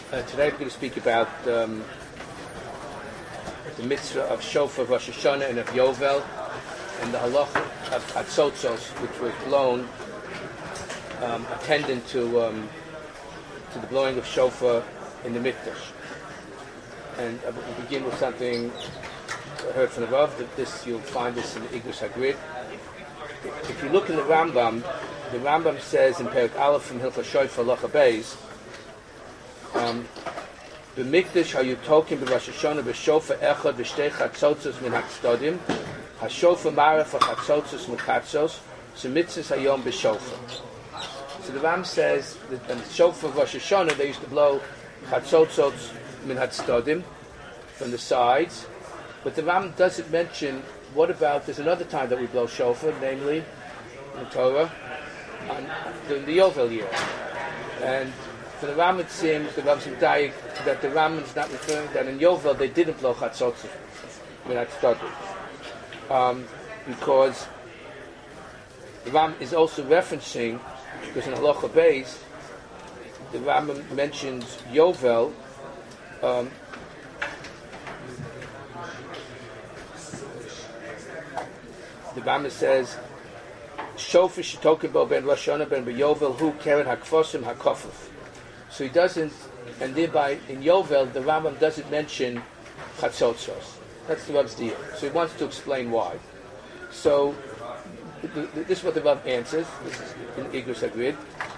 Today we're going to speak about the mitzvah of Shofar of Rosh Hashanah and of Yovel, and the halacha of Hatzotzos, which was blown attendant to the blowing of Shofar in the Mikdash. And we'll begin with something I heard from the Rav. That you'll find this in the Igros Hagrid. If you look in the Rambam says in Perek Aleph from Hilchos Shofar Halacha Beis, the Mikdash how you talking about Rosh Hashanah b'Shofar Echad v'Shtei Chatzotzos min Hakstodim HaShofar Maref HaChatzotzos Mekatzos Semitzis Hayom b'Shofar. So the Ram says that in the Shofar of Rosh Hashanah they used to blow Chatzotzos min Hakstodim from the sides, but the Ram doesn't mention what about there's another time that we blow Shofar, namely in the Torah during the Yovel year. And for the Ram it seems, the Ram seems that the Ram is not referring that in Yovel they didn't blow Chatzotzos min Hakstodim, because the Ram is also referencing, because in Halacha Beis the Ram mentions Yovel. The Rambam says, "Shofar shetoken ben Rosh Hashanah ben Yovel hu keren hakfosim hakofuf." So he doesn't, and thereby in Yovel the Rambam doesn't mention Chatzotzos. That's the Rav's deal. So he wants to explain why. So this is what the Rav answers. This is in Igros Hagrid,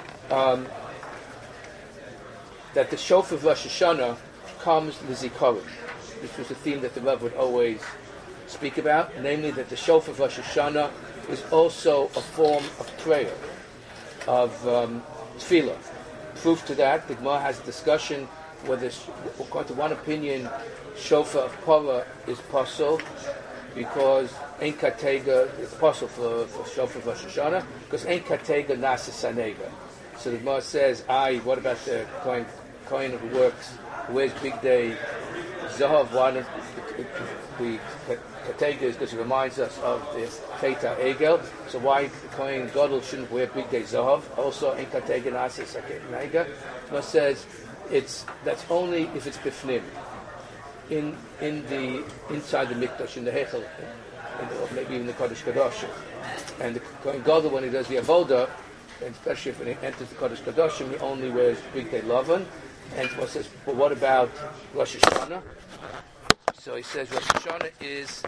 that the Shofar of Rosh Hashanah comes l'zikaron, which was a theme that the Rav would always speak about, namely that the Shofar of Rosh Hashanah is also a form of prayer, of tefillah. Proof to that, the Gemara has a discussion whether, according to one opinion, Shofar of Parah is possible because Ein Katega is possible for Shofar of Rosh Hashanah because Ein Katega Nasa Sanega. So the Gemara says, what about the Kohen who works, who wears big day Zahav? Why don't we Katega is because it reminds us of the Feita Egel. So why the Kohen Gadol shouldn't wear big day Zahav? Also in Katega Nasa Sanega. Gemara says that's only if it's bifnim. In the inside the mikdash, in the hechel, or maybe even the kodesh kadoshim, and the Kohen Gadol when he does the avoda, and especially when he enters the kodesh kadoshim, he only wears big day lavan. And what says, but what about Rosh Hashanah? So he says Rosh Hashanah is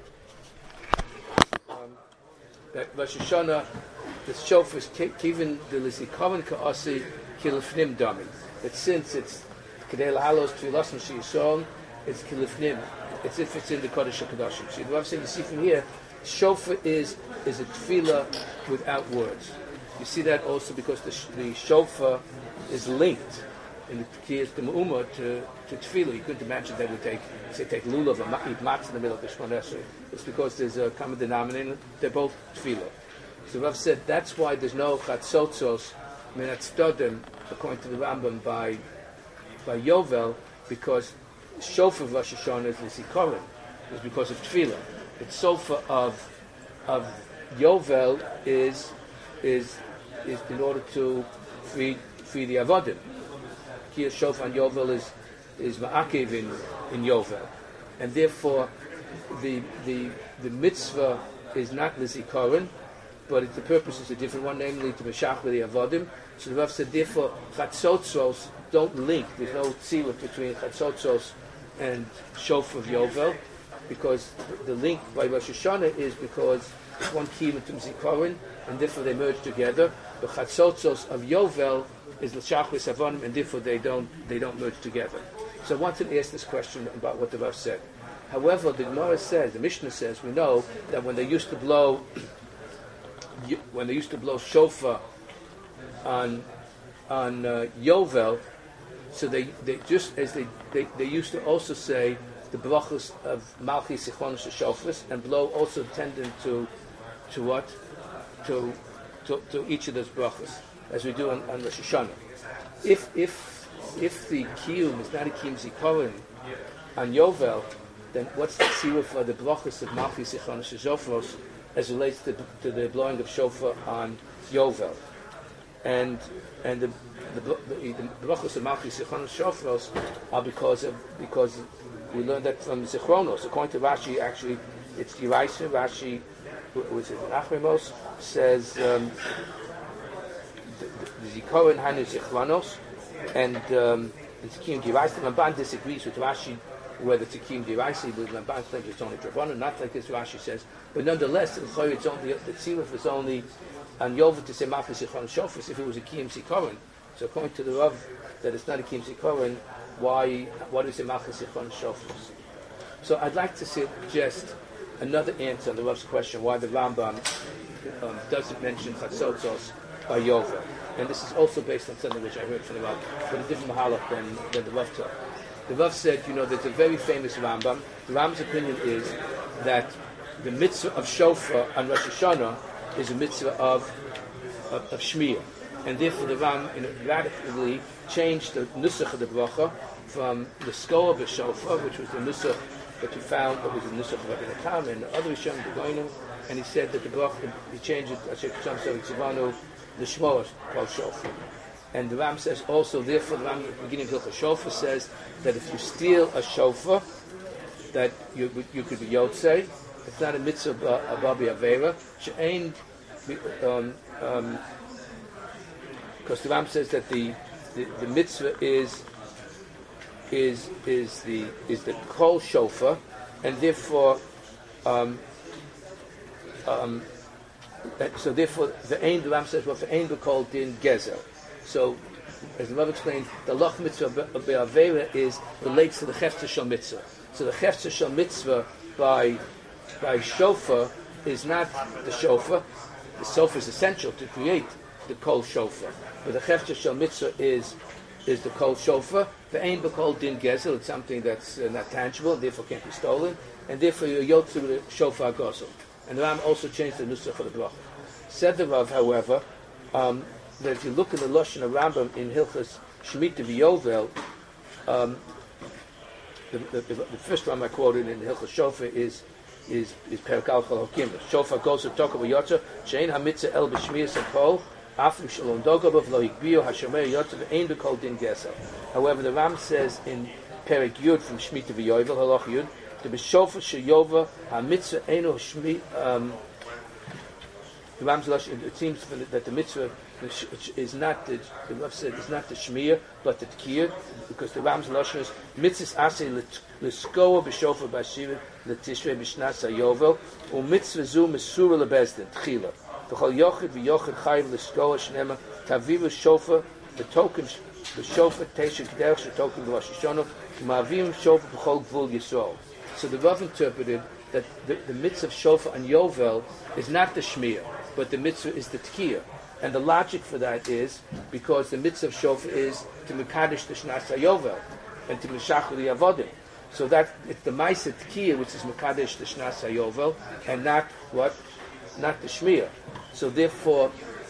that Rosh Hashanah, the shofar is given the lizikaron ka'asi kilifnim dami. That since it's kedei lahalos tfilas m'shiyisol, it's kilifnim. It's if it's in the Kodesh HaKadoshim. See, the Rav saying, you see from here, shofar is a tefillah without words. You see that also because the shofar is linked in the Kiyas to Me'umah to tefillah. You couldn't imagine they would take lulav and eat matzah in the middle of the Shemona Esrei. It's because there's a common denominator. They're both tefillah. So the Rav said that's why there's no chatzotzos min hatzodim according to the Rambam by Yovel, because Shofar of Rosh Hashanah is l'zikaron, is because of tefillah. The Shofar of Yovel is in order to feed the avodim. Here Shofar and Yovel is ma'akev in Yovel, and therefore the mitzvah is not l'zikaron, but the purpose is a different one, namely to meshach the avodim. So the Rav said therefore chatzotzos don't link. There's no tziluk between chatzotzos and Shofar of Yovel, because the link by Rosh Hashanah is because it's one kiyum to zikaron, and therefore they merge together. The chatzotzos of Yovel is l'shachris avonim, and therefore they don't merge together. So I wanted to ask this question about what the Rav said. However, the Gemara says, the Mishnah says, we know that when they used to blow shofar on Yovel, so they just as they used to also say the brachos of Malchi Sichronos Shofars and blow also tending to what to each of those brachos as we do on Rosh Hashanah. If the kiyum is not a kiyum zikaron on Yovel, then what's the tzivah for the brachos of Malchi Sichronos Shofars as relates to the blowing of shofar on Yovel? and the brachos of Malchus Zichronos Shofros are because we learned that from Zichronos. According to Rashi, actually, it's Yiraisa. Rashi, which is Achrimos, says the Zikoron Hanu Zichronos, and it's Kiyum Yiraisa. Ramban disagrees with Rashi whether it's a Kiyum Yiraisa, but Ramban thinks it's only Drabonon, not like this Rashi says. But nonetheless, it's only the Tzimuf is only and Yovel to say Malchus Zichronos Shofros if it was a Kiyum Zikoron. So according to the Rav, that it's not a Kiyum Zikoron, what is a Malchus Zichronos Shofros? So I'd like to suggest another answer on the Rav's question why the Rambam doesn't mention Chatzotzos by Yovel. And this is also based on something which I heard from the Rav, but a different mahalach than the Rav took. The Rav said, there's a very famous Rambam. The Rambam's opinion is that the mitzvah of shofar on Rosh Hashanah is a mitzvah of Shmiyah. And therefore the Ram radically changed the nusach of the bracha from the skoah b'shofar, which was the nusach that we found, that was the nusach of Rabbi Nakam and the other Rishon, the Goyim, and he said that the bracha, he changed it, Asher K'sham Sovik Tzivanu, the Shmoah called shofar. And the Ram says also, therefore the Ram at the beginning of Hilchos Shofar says that if you steal a shofar, that you could be Yotzei. It's not a mitzvah ababi avera. She'ein, because the Ram says that the mitzvah is the kol shofar, and therefore so therefore the Ram says well the ein b'kol din gezer. So as the Rav explained, the loch mitzvah be'avera relates to the chefzer shel mitzvah. So the chefzer shel mitzvah by shofar is not the shofar. The shofar is essential to create the kol shofar, but the chefzer shel mitzvah is the kol shofar. The ein b'kol din gezel. It's something that's not tangible, and therefore can't be stolen, and therefore you're yotzu with the shofar gozel. And the Ram also changed the nusach for the bracha. Said the Rav, however, that if you look in the Lashon of Rambam in Hilchos Shemitah v'Yovel, the first Ram I quoted in Hilchos Shofar is Perek Al Chol Hakim. Shofar goes to talk about Yotzer Shein HaMitzah El B'Shmiyas HaKol Afim Shalom Dogabav Lo Yigbiu HaShomer Yotzer V'Ein B'Kol Din Gesel. However, the Ram says in Perek Yud from Shemitah v'Yovel Halach Yud the B'Shofar Sheyova HaMitzah Eino Shmi. The Ram's Lashon, it seems that the mitzvah is not the Rav said is not the shmiyah but the tkiyah, because the Ram's Lashon is mitzvahs asay l'skoa b'shofar b'ashiva l'tishrei b'shnas hayovel u'mitzvah zu mesura lebezdin tchila v'chol yochid v'yochid chayiv l'skoa shnema tavivu shofar b'token b'shofar teisha k'derech shetoken b'Rosh Hashanah u'ma'avim shofar b'chol gvul Yisrael. So the Rav interpreted that the mitzvah of shofar and yovel is not the shmiyah, but the mitzvah is the tkiyah. And the logic for that is because the mitzvah of shofar is to mekadesh the shnas hayovel and to meshachol the avodim. So that it's the ma'aseh tkiyah which is mekadesh the shnas hayovel and not what, not the shmiyah. So therefore,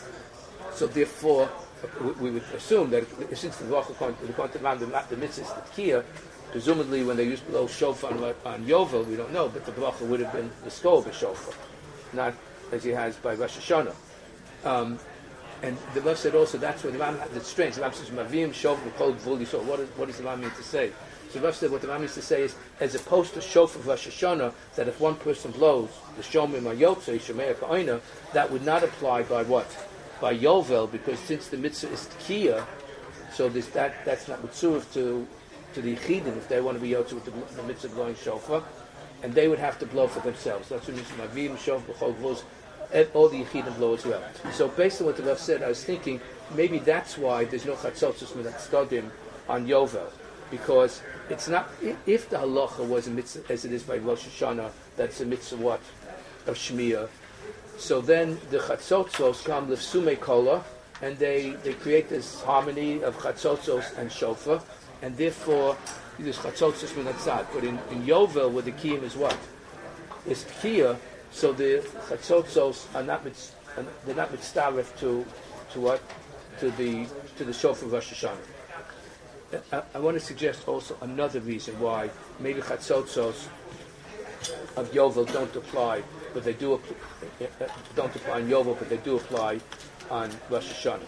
we would assume that since the bracha the mitzvah is the tkiyah, presumably when they used to blow shofar on yovel, we don't know, but the bracha would have been the skoah b'shofar, not as he has by Rosh Hashanah. And the Rav said also that's where the Ram, that's strange. The Ram says Mavim Shofar B'Kol Gvul Yisrael. What does the Ram mean to say? So the Rav said what the Ram means to say is, as opposed to shofar of Rosh Hashanah, that if one person blows the Shomim Hayotze Shomei Ka'oina, that would not apply by what? By Yovel, because since the mitzvah is tkiyah, so that's not mitzvah to the Yechidim if they want to be Yotze with the mitzvah of blowing shofar, and they would have to blow for themselves. That's what it means Mavim Shofar B'Kol Gvul. All the Yechidim blow as well. So based on what the Rav said, I was thinking maybe that's why there's no Chatzotzos Minatzkodim on Yovel, because it's not. If the halacha was a mitzvah as it is by Rosh Hashanah, that's a mitzvah what of Shmiyah. So then the Chatzotzos come l'fsumei kola, and they create this harmony of Chatzotzos and Shofar, and therefore there's Chatzotzos Minatzad. But in Yovel, where the kiyum is what? Is tkiyah. So the chatzotzos are not they're not mitzaref to what, to the shofar of Rosh Hashanah. I want to suggest also another reason why maybe chatzotzos of Yovel don't apply, but they do don't apply on Yovel, but they do apply on Rosh Hashanah.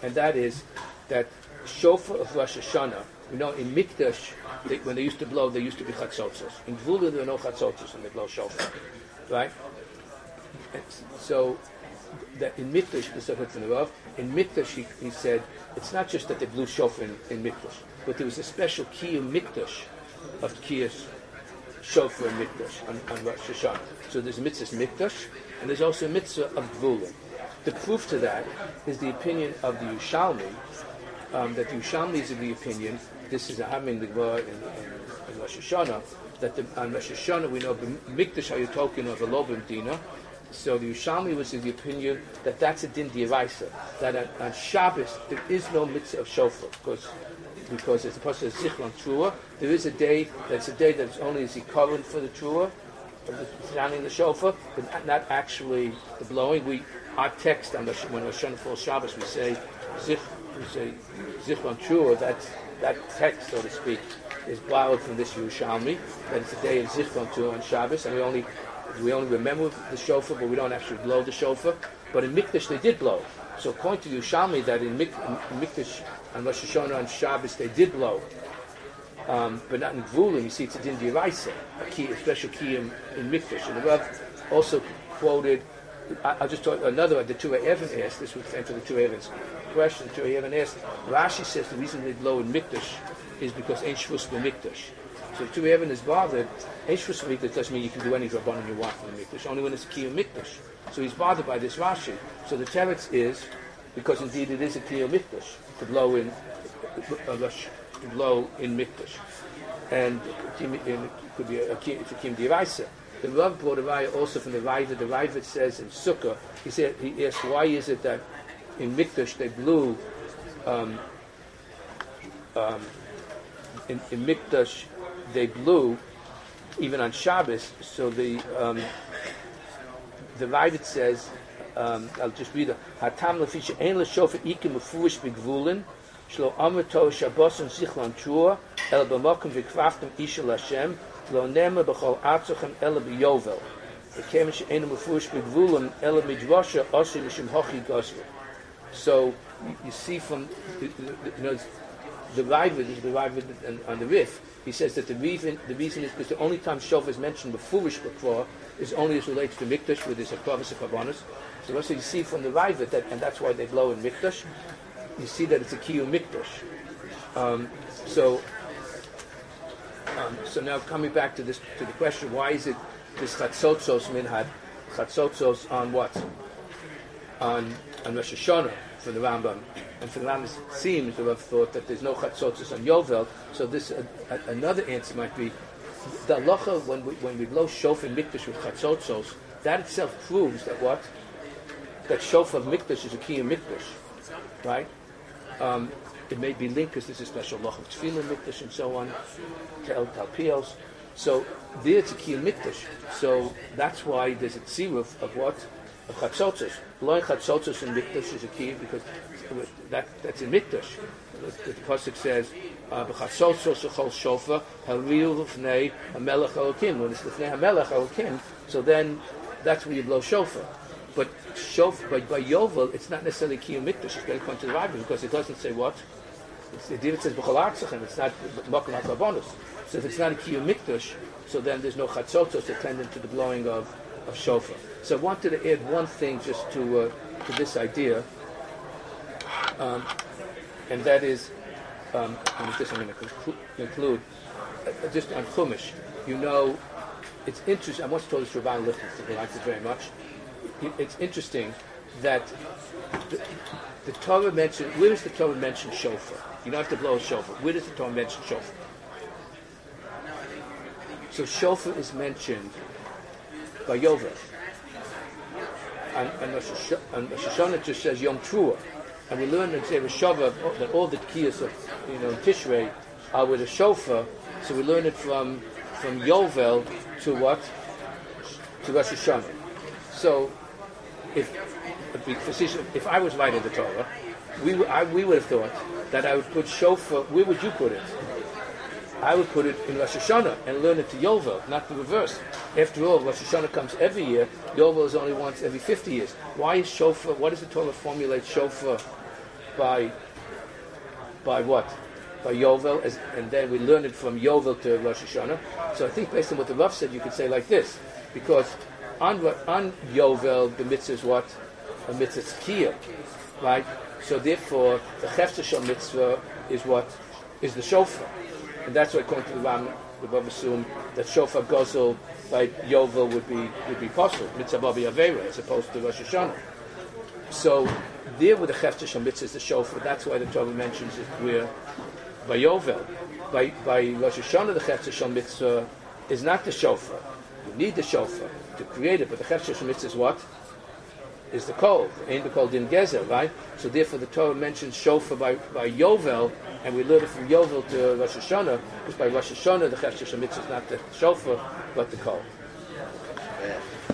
and that is that shofar of Rosh Hashanah. We know in Mikdash, when they used to blow, there used to be chatzotzos. In Gvula, there were no chatzotzos, and they blow shofar, right? And so that in Mikdash, in Mikdash, he said it's not just that they blew shofar in Mikdash, but there was a special kiyum Mikdash of kiyas shofar in Mikdash on Rosh Hashanah. So there's a mitzvah Mikdash, and there's also a mitzvah of Gvula. The proof to that is the opinion of the Yerushalmi, that the Yerushalmi is of the opinion, this is a Haming the Gemara in Rosh Hashanah, that on Rosh Hashanah we know Mikdash Hayutokin of a Lobim Dina. So the Yerushalmi was of the opinion that that's a din d'iraisa, that on Shabbos there is no mitzvah of shofar, because as the pasuk says Zichron Trua, there is a day that's only a zikaron for the Trua, of the sounding the shofar, but not actually the blowing. Our text on when Rosh Hashanah falls Shabbos, we say Zichron Trua. That text, so to speak, is borrowed from this Yerushalmi, that it's a day of Zichron Trua on Shabbos, and we only remember the shofar, but we don't actually blow the shofar. But in Mikdash they did blow. So according to Yerushalmi, that in Mikdash on Rosh Hashanah on Shabbos they did blow, but not in Gvulim. You see, it's a din d'iraisa, a special key in Mikdash. And the Rav also quoted. I'll just talk another one. The Turei Even asked, this was answer the Turei Even's question. Turei Even asked, Rashi says the reason they blow in Mikdash is because Ein Shvus B'Mikdash. So Turei Even is bothered. Ein Shvus B'Mikdash doesn't mean you can do any Rabbanan you want from the Mikdash, only when it's a key of Mikdash. So he's bothered by this Rashi. So the teretz is, because indeed it is a key of Mikdash, to blow in Mikdash. And it could be a key d'iraisa. The Rav brought a raya also from the Ravid. The Ravid says in Sukkah, he asked, why is it that in Mikdash they blew, in Mikdash they blew, even on Shabbos. So the Ravid says, I'll just read it. Hatam lefisha ein l'shofar ikim mefurish b'gvulin shlo amrto Shabbos and Zichron Trua el b'makom v'kraftem ishel Hashem. Lo nema b'chol atzochem ela b'yovel. V'kem she'enu mefurish b'gvulim ela midrasha osi mishum hochi gosler. So you see from the Ravid on the Rif, he says that the reason is because the only time shofar is mentioned befurish b'kvar is only as relates to Mikdash, where there's a kavos of kavanos. So also you see from the Ravid that, and that's why they blow in Mikdash. You see that it's a kiyum Mikdash. So now coming back to the question, why is it this chatzotzos minhad, chatzotzos on what? On Rosh Hashanah for the Rambam, and for the Rambam it seems to have thought that there's no chatzotzos on Yovel. So this another answer might be the halacha when we blow shofar in Mikdash with chatzotzos, that itself proves that what? That shofar of Mikdash is a key of Mikdash, right? It may be linked because there's a special loch of tefillah mikdash and so on, talpios. So there it's a key mikdash. So that's why there's a tziruf of what? Of chatzotzos. Blowing chatzotzos in mikdash is a key because that's in mikdash. The pasuk says, "B'chatzotzos echol shofar hariu l'fnei hamelech Elokim." When it's l'fnei hamelech Elokim, so then that's where you blow shofar. But by Yovel, it's not necessarily kiyum mikdash. It's going to come to the Bible because it doesn't say what. It says b'chol artzachem. It's not makom hakavonus. So if it's not a kiyum mikdash, so then there's no chatzotzos attendant to the blowing of shofar. So I wanted to add one thing just to this idea, and that is, and with this I'm going to conclude, just on Chumash. You know, it's interesting. I once told this to Rabban Lichtenstein, who likes it very much. It's interesting that the Torah mentioned, where does the Torah mention shofar? You don't have to blow a shofar. Where does the Torah mention shofar? So shofar is mentioned by Yovel. And Rosh Hashanah just says Yom Trua. And we learn that that all the kiyas of Tishrei are with a shofar. So we learn it from Yovel to what? To Rosh Hashanah. So if I was writing the Torah, we would have thought that I would put shofar. Where would you put it? I would put it in Rosh Hashanah and learn it to Yovel, not the reverse. After all, Rosh Hashanah comes every year. Yovel is only once every 50 years. Why is shofar? Why does the Torah formulate shofar by what? By Yovel, and then we learn it from Yovel to Rosh Hashanah. So I think based on what the Rav said, you could say like this, because on Yovel the mitzvah is what? A mitzvah tzkiyah, right? So therefore the Hefzer Shal mitzvah is what? Is the shofar, and that's why according to the Rav assume that shofar gozel by Yovel would be possible mitzvah babi avera as opposed to Rosh Hashanah. So there with the Hefzer Shal mitzvah is the shofar. That's why the Torah mentions it where by Yovel, by Rosh Hashanah the Hefzer Shal mitzvah is not the shofar. You need the shofar to create it, but the Hefzer Shal mitzvah is what? Is the kol. Ain't the kol din gezer, right? So therefore the Torah mentions shofar by Yovel, and we learn it from Yovel to Rosh Hashanah, because by Rosh Hashanah the Hefzer Shal mitzvah is not the shofar, but the kol.